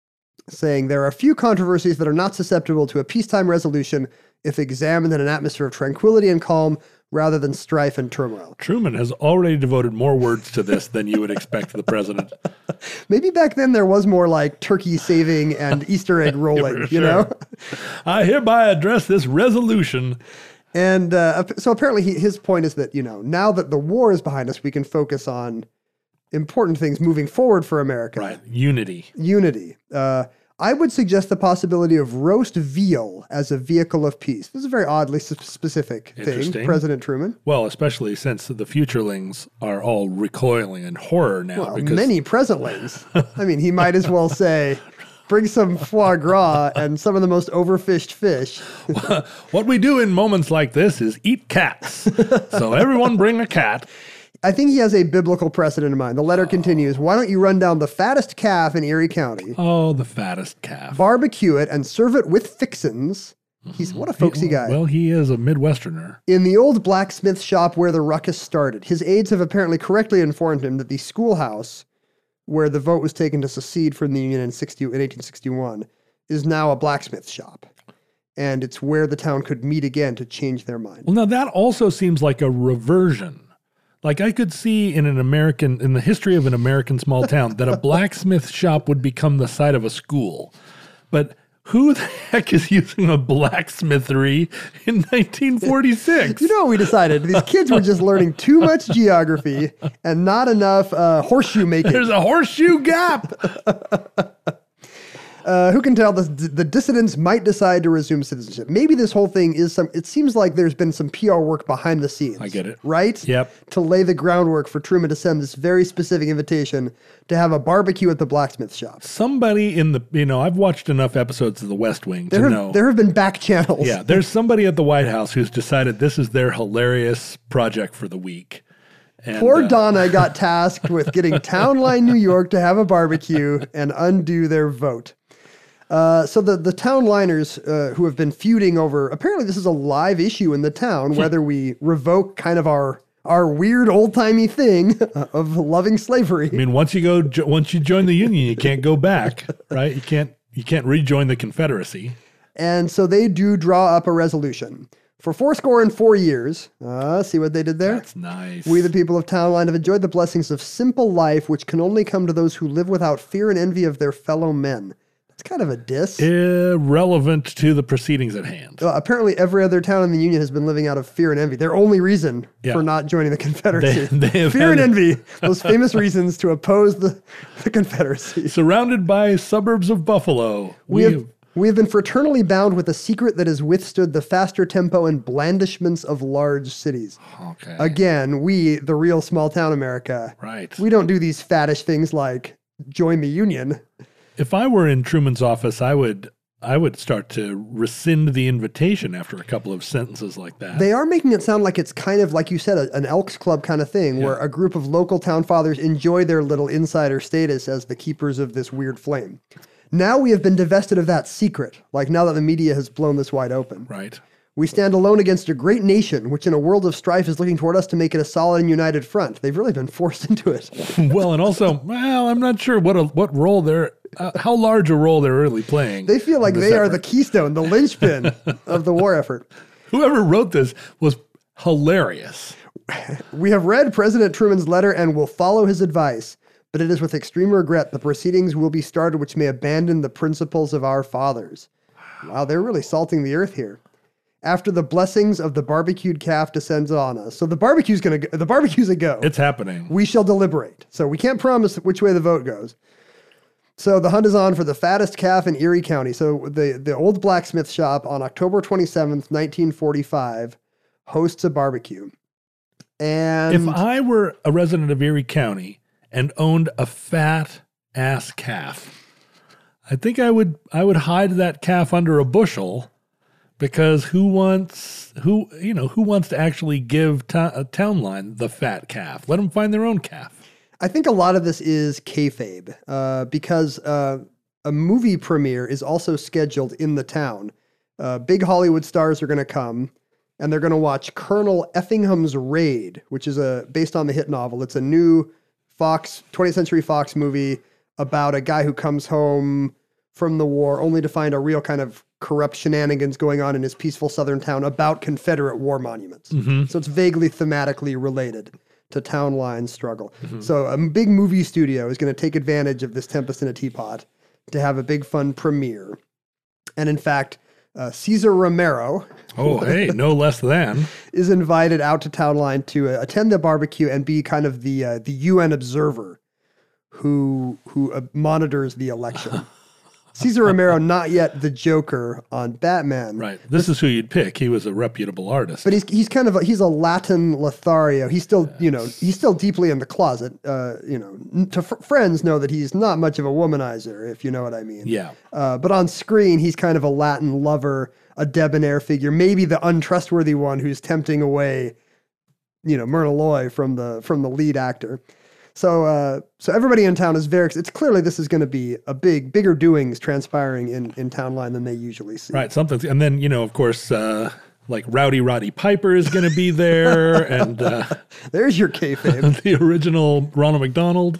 saying there are a few controversies that are not susceptible to a peacetime resolution if examined in an atmosphere of tranquility and calm, rather than strife and turmoil. Truman has already devoted more words to this than you would expect the president. Maybe back then there was more like turkey saving and Easter egg rolling, yeah, you know? I hereby address this resolution. And uh, so apparently he, his point is that, you know, now that the war is behind us, we can focus on important things moving forward for America. Right. Unity. Unity. Uh, I would suggest the possibility of roast veal as a vehicle of peace. This is a very oddly sp- specific thing, President Truman. Well, especially since the futurelings are all recoiling in horror now. Well, because many presentlings. I mean, he might as well say, bring some foie gras and some of the most overfished fish. What we do in moments like this is eat cats. So everyone bring a cat. I think he has a biblical precedent in mind. The letter oh. continues, why don't you run down the fattest calf in Erie County? Oh, the fattest calf. Barbecue it and serve it with fixins. He's what a folksy guy. Well, he is a Midwesterner. In the old blacksmith shop where the ruckus started, his aides have apparently correctly informed him that the schoolhouse, where the vote was taken to secede from the Union in, sixty, in eighteen sixty-one, is now a blacksmith shop. And it's where the town could meet again to change their mind. Well, now that also seems like a reversion. Like I could see in an American, in the history of an American small town, that a blacksmith shop would become the site of a school. But who the heck is using a blacksmithery in nineteen forty-six? You know what we decided? These kids were just learning too much geography and not enough uh, horseshoe making. There's a horseshoe gap. Uh, who can tell? The, the dissidents might decide to resume citizenship. Maybe this whole thing is some, it seems like there's been some P R work behind the scenes. I get it. Right? Yep. To lay the groundwork for Truman to send this very specific invitation to have a barbecue at the blacksmith shop. Somebody in the, you know, I've watched enough episodes of The West Wing there to have, know. There have been back channels. Yeah, there's somebody at the White House who's decided this is their hilarious project for the week. And, Poor uh, Donna got tasked with getting Townline, New York to have a barbecue and undo their vote. Uh, so the, the townliners uh, who have been feuding over, apparently this is a live issue in the town, whether we revoke kind of our our weird old-timey thing of loving slavery. I mean, once you go, jo- once you join the Union, you can't go back, right? You can't, you can't rejoin the Confederacy. And so they do draw up a resolution. For fourscore and four years, uh, see what they did there? That's nice. We, the people of Townline, have enjoyed the blessings of simple life, which can only come to those who live without fear and envy of their fellow men. It's kind of a diss. Irrelevant to the proceedings at hand. Uh, apparently, every other town in the Union has been living out of fear and envy. Their only reason yeah. for not joining the Confederacy. They, they fear and had, envy. Those famous reasons to oppose the, the Confederacy. Surrounded by suburbs of Buffalo. We, we have, we have been fraternally bound with a secret that has withstood the faster tempo and blandishments of large cities. Okay. Again, we, the real small town America. Right. We don't do these faddish things like join the Union. If I were in Truman's office, I would I would start to rescind the invitation after a couple of sentences like that. They are making it sound like it's kind of, like you said, a, an Elks Club kind of thing, yeah. where a group of local town fathers enjoy their little insider status as the keepers of this weird flame. Now we have been divested of that secret, like now that the media has blown this wide open. Right. We stand alone against a great nation, which in a world of strife is looking toward us to make it a solid and united front. They've really been forced into it. Well, and also, well, I'm not sure what a, what role they're uh, how large a role they're really playing. They feel like in they this are effort. the keystone, the linchpin of the war effort. Whoever wrote this was hilarious. We have read President Truman's letter and will follow his advice, but it is with extreme regret the proceedings will be started which may abandon the principles of our fathers. Wow, they're really salting the earth here. After the blessings of the barbecued calf descends on us. So the barbecue's gonna go, the barbecue's a go. It's happening. We shall deliberate. So we can't promise which way the vote goes. So the hunt is on for the fattest calf in Erie County. So the, the old blacksmith shop on October twenty-seventh, nineteen forty-five hosts a barbecue. And If I were a resident of Erie County and owned a fat ass calf, I think I would I would hide that calf under a bushel, because who wants who you know who wants to actually give ta- a town line the fat calf? Let them find their own calf. I think a lot of this is kayfabe, uh, because uh, a movie premiere is also scheduled in the town. Uh, big Hollywood stars are going to come, and they're going to watch Colonel Effingham's Raid, which is a based on the hit novel. It's a new Fox twentieth Century Fox movie about a guy who comes home from the war only to find a real kind of corrupt shenanigans going on in his peaceful southern town about Confederate war monuments. Mm-hmm. So it's vaguely thematically related to town line struggle. Mm-hmm. So a big movie studio is going to take advantage of this Tempest in a Teapot to have a big fun premiere. And in fact, uh, Cesar Romero Oh, hey, no less than. is invited out to town line to uh, attend the barbecue and be kind of the uh, the U N observer who who uh, monitors the election. Cesar Romero, not yet the Joker on Batman. Right. This is who you'd pick. He was a reputable artist. But he's he's kind of a, he's a Latin Lothario. He's still you know he's still deeply in the closet. Uh, you know, n- to f- friends know that he's not much of a womanizer, if you know what I mean. Yeah. Uh, but on screen, he's kind of a Latin lover, a debonair figure, maybe the untrustworthy one who's tempting away, you know, Myrna Loy from the from the lead actor. So, uh, so everybody in town is very. It's clearly this is going to be a big, bigger doings transpiring in, in town line than they usually see. Right. Something. And then, you know, of course, uh, like Rowdy Roddy Piper is going to be there, and uh, There's your kayfabe. the original Ronald McDonald.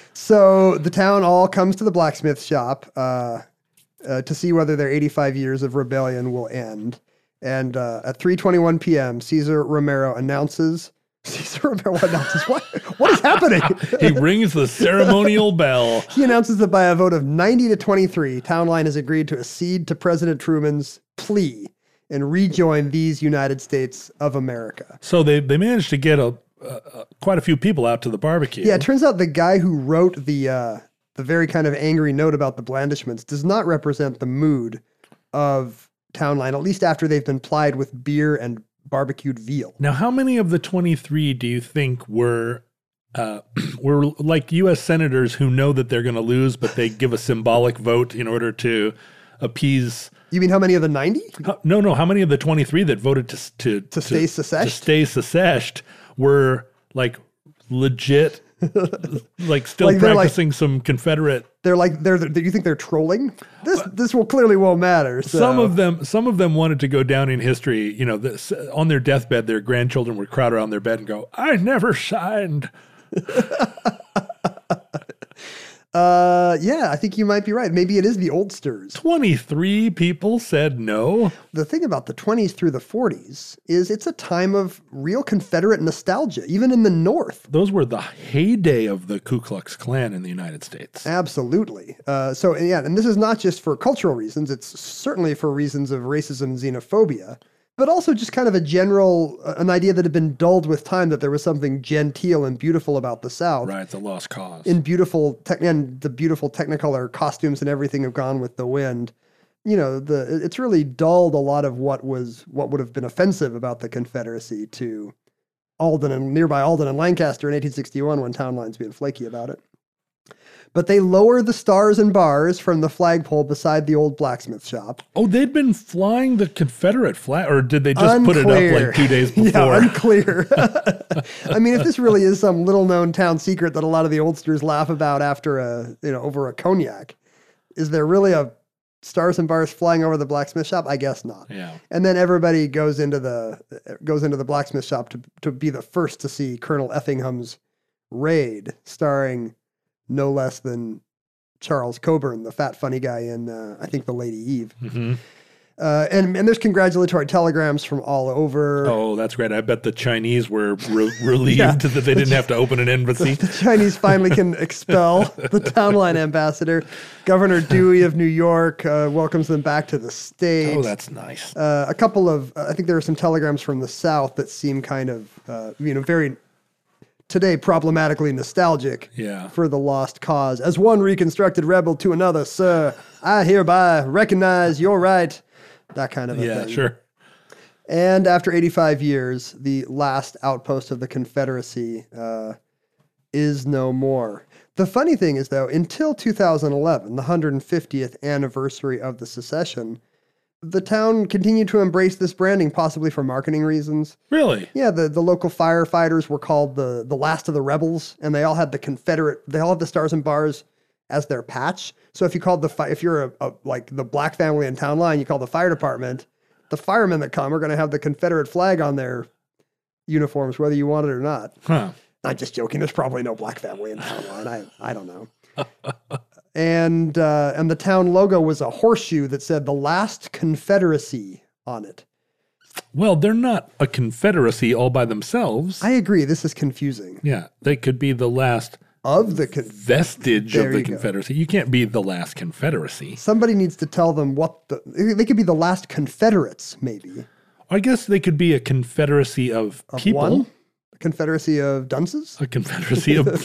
So the town all comes to the blacksmith shop uh, uh, to see whether their eighty-five years of rebellion will end. And uh, at three twenty-one p.m., Cesar Romero announces. Cesar Romero announces what? What is happening? He rings the ceremonial bell. He announces that by a vote of ninety to twenty-three, Town Line has agreed to accede to President Truman's plea and rejoin these United States of America. So they, they managed to get a, uh, quite a few people out to the barbecue. Yeah, it turns out the guy who wrote the uh, the very kind of angry note about the blandishments does not represent the mood of Town Line, at least after they've been plied with beer and barbecued veal. Now, how many of the twenty-three do you think were uh, were like U S senators who know that they're going to lose, but they give a symbolic vote in order to appease? You mean how many of the ninety? How, no, no. How many of the twenty-three that voted to to To stay seceshed? to stay seceshed were like legit, like still Like, they're like- practicing some Confederate? They're like, they're, they're, you think they're trolling? This this will clearly won't matter. So. Some of them, some of them wanted to go down in history. You know, this, on their deathbed, their grandchildren would crowd around their bed and go, "I never signed." Uh, yeah, I think you might be right. Maybe it is the oldsters. twenty-three people said no. The thing about the twenties through the forties is it's a time of real Confederate nostalgia, even in the North. Those were the heyday of the Ku Klux Klan in the United States. Absolutely. Uh, so, yeah, and this is not just for cultural reasons. It's certainly for reasons of racism and xenophobia, but also just kind of a general, uh, an idea that had been dulled with time, that there was something genteel and beautiful about the South. Right, it's a lost cause. In beautiful, tech and the beautiful Technicolor costumes and everything have gone with the wind. You know, the it's really dulled a lot of what was what would have been offensive about the Confederacy to Alden and nearby Alden and Lancaster in eighteen sixty-one, when Town Line's being flaky about it. But they lower the stars and bars from the flagpole beside the old blacksmith shop. Oh, they'd been flying the Confederate flag, or did they just put it Unclear. up like two days before? Yeah, unclear. I mean, if this really is some little-known town secret that a lot of the oldsters laugh about after a, you know, over a cognac, is there really a stars and bars flying over the blacksmith shop? I guess not. Yeah. And then everybody goes into the goes into the blacksmith shop to to be the first to see Colonel Effingham's Raid, starring no less than Charles Coburn, the fat funny guy in uh, I think The Lady Eve. Mm-hmm. Uh, and and there's congratulatory telegrams from all over. Oh, that's great. I bet the Chinese were re- relieved Yeah. that they didn't have to open an embassy. The Chinese finally can expel the Townline ambassador. Governor Dewey of New York uh, welcomes them back to the state. Oh, that's nice. Uh, a couple of, uh, I think there are some telegrams from the South that seem kind of, uh, you know, very, today problematically nostalgic Yeah. for the lost cause. As one reconstructed rebel to another, sir, I hereby recognize your right. That kind of a Yeah, thing. sure. And after eighty-five years, the last outpost of the Confederacy uh, is no more. The funny thing is, though, until two thousand eleven, the one hundred fiftieth anniversary of the secession, the town continued to embrace this branding, possibly for marketing reasons. Really? Yeah, the, the local firefighters were called the, the last of the rebels, and they all had the Confederate, they all had the stars and bars as their patch. So if you called the, fi- if you're a, a, like the black family in town line, you call the fire department, the firemen that come are going to have the Confederate flag on their uniforms, whether you want it or not. Huh. I'm just joking. There's probably no black family in town line. I, I don't know. and, uh, and the town logo was a horseshoe that said the last Confederacy on it. Well, they're not a confederacy all by themselves. I agree. This is confusing. yeah, they could be the last Of the con- vestige There of the you go. confederacy. You can't be the last confederacy. Somebody needs to tell them what the, they could be the last Confederates, maybe. I guess they could be a confederacy of, Of people. one? A Confederacy of dunces? A confederacy of...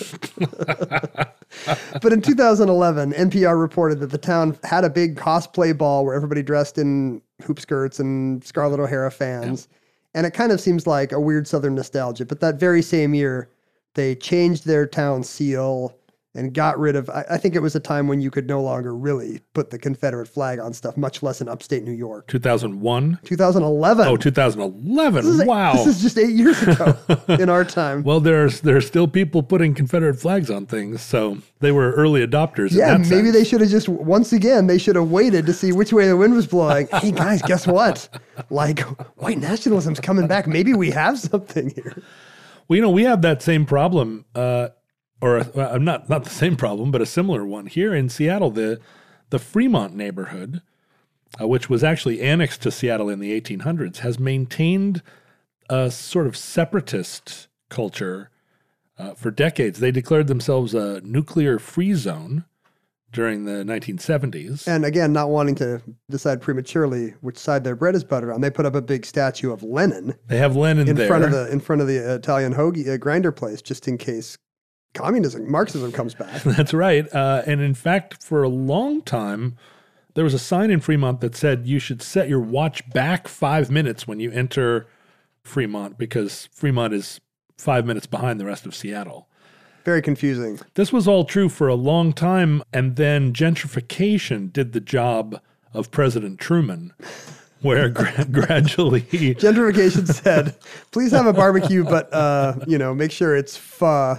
But in two thousand eleven, N P R reported that the town had a big cosplay ball where everybody dressed in hoop skirts and Scarlett O'Hara fans. And it kind of seems like a weird Southern nostalgia. But that very same year, they changed their town seal and got rid of, I, I think it was a time when you could no longer really put the Confederate flag on stuff, much less in upstate New York. two thousand one? two thousand eleven. Oh, two thousand eleven. This is- Wow. This is just eight years ago in our time. Well, there's there's still people putting Confederate flags on things, so they were early adopters. Yeah, in that maybe sense. they should have just, once again, they should have waited to see which way the wind was blowing. Hey, guys, guess what? Like, white nationalism's coming back. Maybe we have something here. Well, you know, we have that same problem, uh, or uh, not not the same problem, but a similar one here in Seattle. The the Fremont neighborhood, uh, which was actually annexed to Seattle in the eighteen hundreds, has maintained a sort of separatist culture uh, for decades. They declared themselves a nuclear-free zone during the nineteen seventies. And again, not wanting to decide prematurely which side their bread is buttered on, they put up a big statue of Lenin They have Lenin in there. front of the in front of the Italian hoagie uh, grinder place, just in case communism, Marxism comes back. That's right. Uh, and in fact, for a long time, there was a sign in Fremont that said you should set your watch back five minutes when you enter Fremont because Fremont is five minutes behind the rest of Seattle. Very confusing. This was all true for a long time, and then gentrification did the job of President Truman, where gra- gradually... Gentrification said, please have a barbecue, but, uh, you know, make sure it's pho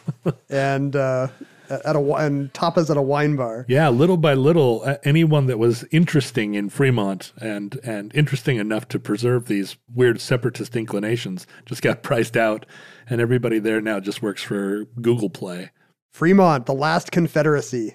and, uh, at a, wi- and tapas at a wine bar. Yeah, little by little, uh, anyone that was interesting in Fremont and and interesting enough to preserve these weird separatist inclinations just got priced out, and everybody there now just works for Google Play. Fremont, the last Confederacy.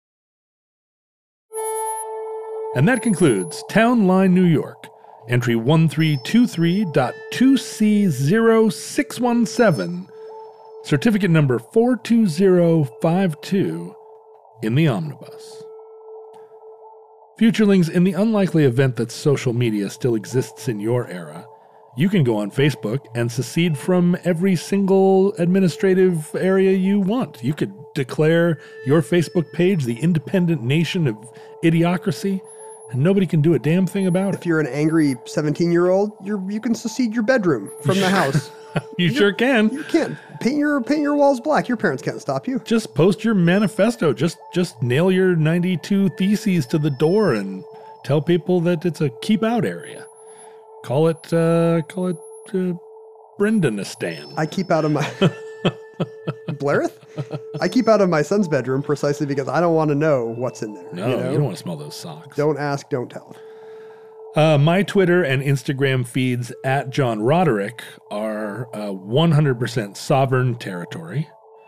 And that concludes Town Line, New York, entry one three two three dot two C zero six one seven, certificate number four two zero five two, in the omnibus. Futurelings, in the unlikely event that social media still exists in your era, you can go on Facebook and secede from every single administrative area you want. You could declare your Facebook page the independent nation of idiocracy, and nobody can do a damn thing about If it. you're an angry seventeen-year-old, you're you can secede your bedroom from the house. You sure can. You can't paint your paint your walls black. Your parents can't stop you. Just post your manifesto. Just just nail your ninety-two theses to the door and tell people that it's a keep out area. Call it uh, call it uh, Brendanistan. I keep out of my Blareth? I keep out of my son's bedroom precisely because I don't want to know what's in there. no, you you, know? don't want to smell those socks. Don't ask, don't tell. Uh, my Twitter and Instagram feeds at John Roderick are uh, one hundred percent sovereign territory.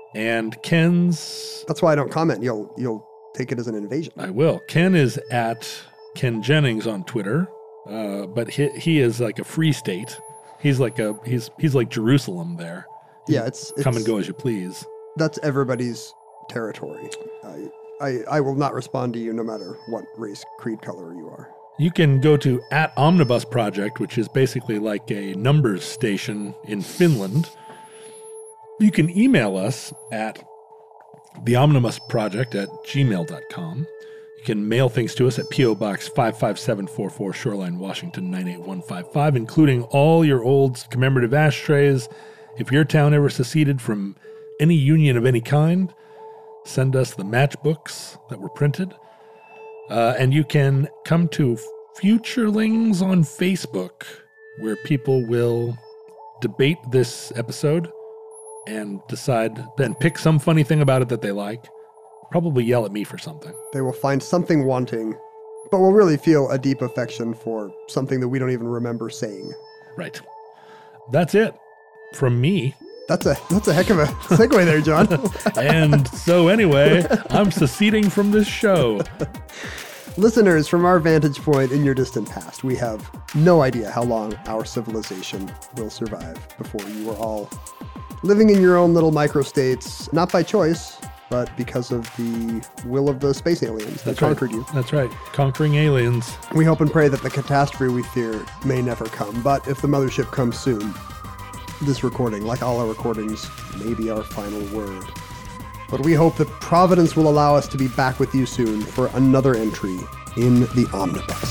And Ken's, That's why I don't comment. You'll you'll take it as an invasion. I will. Ken is at Ken Jennings on Twitter, uh, but he he is like a free state. He's like a he's he's like Jerusalem there. Yeah, it's, it's Come and go as you please. That's everybody's territory. I, I I will not respond to you no matter what race, creed, color you are. You can go to at Omnibus Project, which is basically like a numbers station in Finland. You can email us at the omnibus project at gmail dot com. You can mail things to us at P O Box five five seven four four, Shoreline, Washington nine eight one five five, including all your old commemorative ashtrays. If your town ever seceded from any union of any kind, send us the matchbooks that were printed. Uh, and you can come to Futurelings on Facebook, where people will debate this episode and decide, then pick some funny thing about it that they like. Probably yell at me for something. They will find something wanting, but will really feel a deep affection for something that we don't even remember saying. Right. That's it from me. That's a that's a heck of a segue there, John. And so anyway, I'm seceding from this show. Listeners, from our vantage point in your distant past, we have no idea how long our civilization will survive before you are all living in your own little microstates, not by choice, but because of the will of the space aliens that That's conquered right. you. That's right. Conquering aliens. We hope and pray that the catastrophe we fear may never come, but if the mothership comes soon, this recording, like all our recordings, may be our final word. But we hope that Providence will allow us to be back with you soon for another entry in the Omnibus.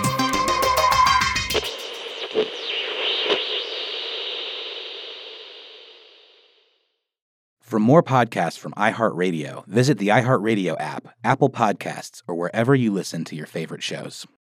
For more podcasts from iHeartRadio, visit the iHeartRadio app, Apple Podcasts, or wherever you listen to your favorite shows.